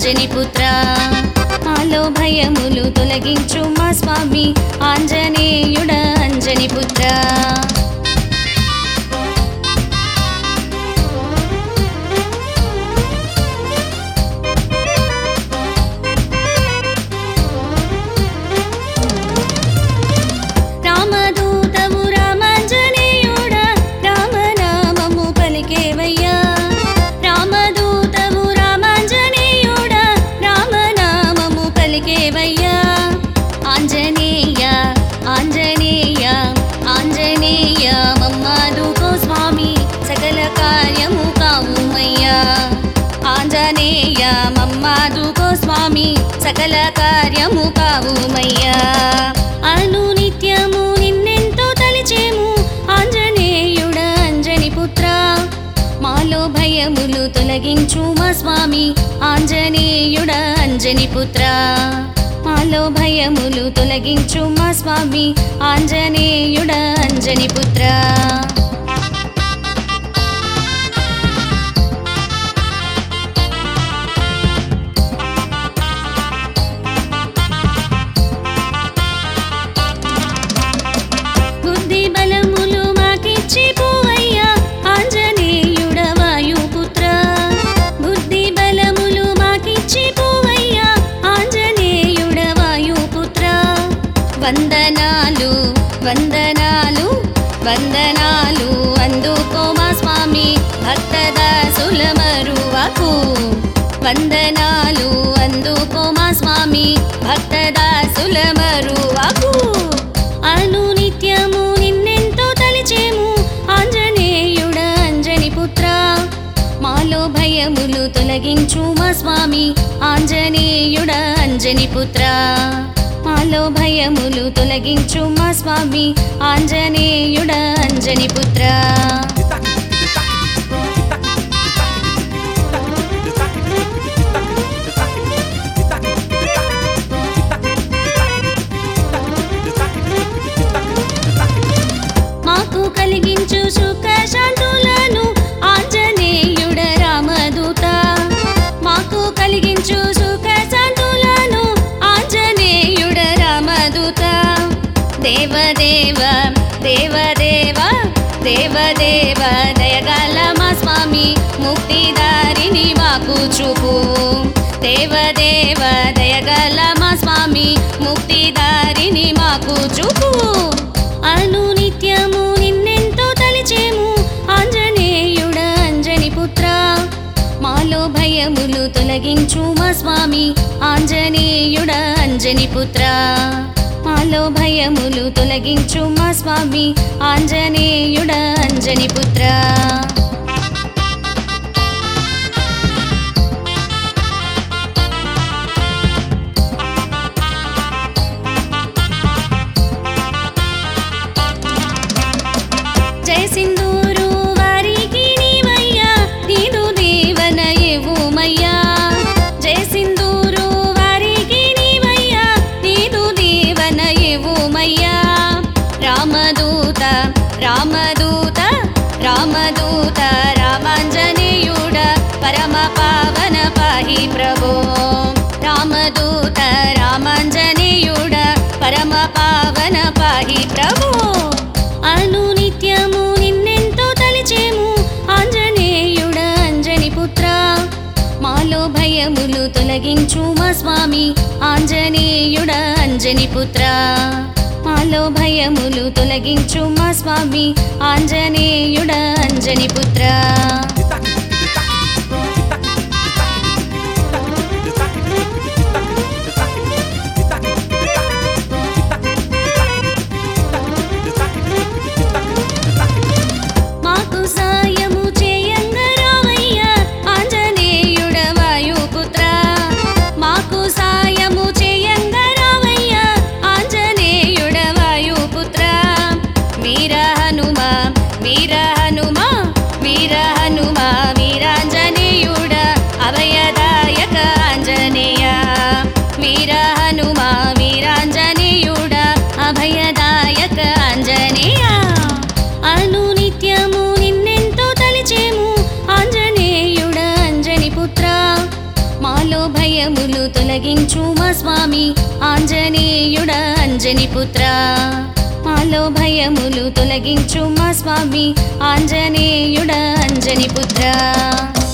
అంజనిపుత్ర మాలో భయములు తొలగించు మా స్వామి ఆంజనేయుడ అంజనిపుత్ర రామదూతవు రామాంజనేయుడ రామనామము పలికేవయ్యా రామదూతవు రామాంజనేయుడ రామనామము పలికేవయ్యా ఆంజనేయ ఆంజనేయ ఆంజనేయ మమ్మాదుకో స్వామి సకల కార్యము కావుమయ్యా ఆంజనేయ మమ్మాదుకో స్వామి సకల కార్యము కావుమయ్యా అనునిత్యము నిన్నెంతో తలిచేము ఆంజనేయుడ అంజనిపుత్ర మాలో భయములు తొలగించు మా స్వామి ఆంజనేయుడ అంజనిపుత్ర మాలో భయములు తొలగించు మా స్వామి ఆంజనేయుడ అంజనిపుత్ర బుద్ధి బలములు మాకిచ్చి పోవయ్యా ఆంజనేయుడ వాయుపుత్ర బుద్ధి బలములు మాకిచ్చి పోవయ్యా ఆంజనేయుడ వాయుపుత్ర వందనాలు వందనాలు వందనాలు అందుకో మా స్వామి భక్తదాసుల మరువకు వందనాలు అందుకో మా స్వామి భక్తదాసుల మరువకు అనునిత్యము నిన్నెంతో తలిచేము ఆంజనేయుడ అంజనిపుత్ర మాలో భయములు తొలగించు మా స్వామి ఆంజనేయుడ అంజనిపుత్ర మాలో భయములు తొలగించు మా స్వామి ఆంజనేయుడ అంజనిపుత్ర మాకు కలిగించు సుఖ శాంతులను ఆంజనేయుడ రామదూత మాకు కలిగించు సుఖ శాంతులను ఆంజనేయుడ రామదూత దేవదేవ దేవదేవ దేవదేవ దయగల మా స్వామి ముక్తిదారిని మాకు చూపు దేవదేవ దయగల మా స్వామి ముక్తిదారిని మాకు చూపు అనునిత్యము నిన్నెంతో తలిచేము ఆంజనేయుడ అంజనిపుత్ర మాలో భయములు తొలగించు మా స్వామి ఆంజనేయుడ అంజనిపుత్ర మాలో భయములు తొలగించు మా స్వామి ఆంజనేయుడ అంజనిపుత్ర జయ సింధూరు వారికి నీవయ్యా నీదు దీవన ఇవ్వుమయ్యా జయ సింధూరు వారికి నీవయ్యా నీదు దీవన ఇవ్వుమయ్యా రామదూత రామదూత రామదూత రామాంజనేయుడ పరమ పావన పాహి ప్రభో రామదూత రామాంజనేయుడ పరమ పావన పాహి ప్రభో అనునిత్యము నిన్నెంతో తలిచేము ఆంజనేయుడ అంజనిపుత్ర మాలో భయములు తొలగించు మా స్వామి ఆంజనేయుడ అంజనిపుత్ర మాలో భయములు తొలగించు మా స్వామి ఆంజనేయుడ అంజనిపుత్ర మాకు సాయము చేయంగా రావయ్యా ఆంజనేయుడ వాయుపుత్ర మాకు సాయము చేయంగా రావయ్యా ఆంజనేయుడ వాయుపుత్ర వీర హనుమ వీర హనుమ వీర హనుమ ఆంజనేయుడ అంజని పుత్ర మాలో భయములు తొలగించు మా స్వామి ఆంజనేయుడ అంజని పుత్ర